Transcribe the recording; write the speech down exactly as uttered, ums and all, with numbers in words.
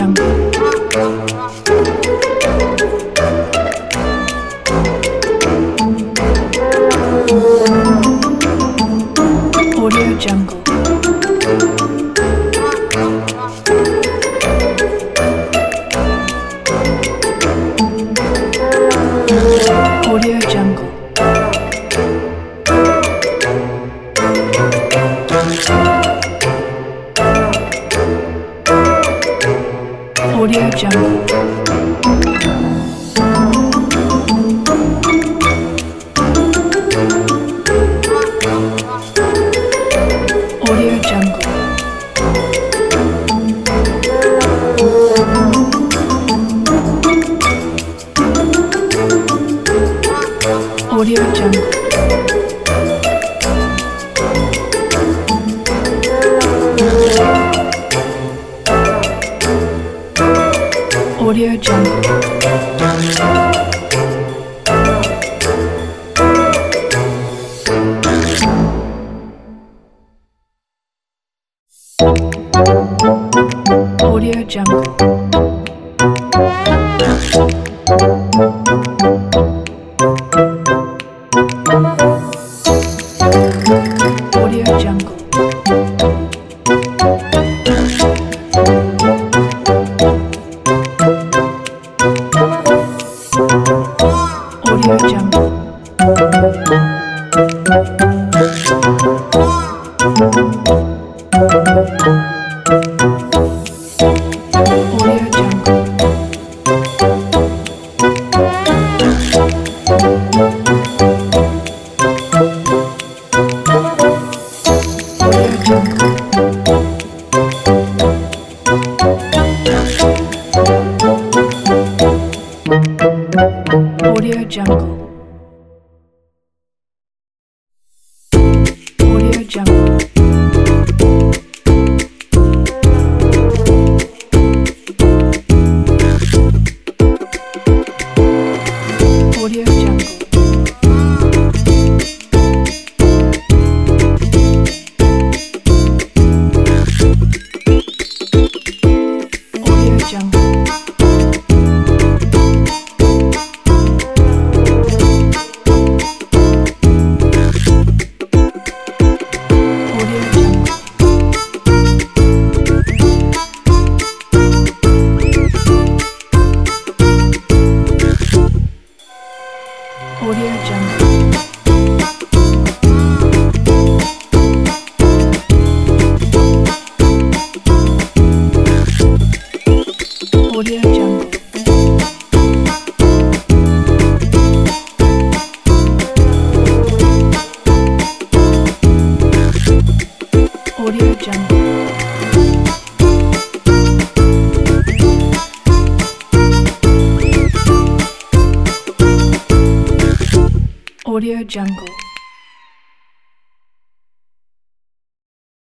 Jungle. Audio Jungle. Audio Jungle. Audio Jungle. Audio Jungle. Audio Jungle. Audio Jungle. Audio Jungle. Audio Jungle. Audio Jungle. Audio Jungle. Audio Jungle. Audio Jungle. Audio Jungle. Audio Jungle. Audio Jungle. Audio Jungle. Audio Jungle. Audio Jungle.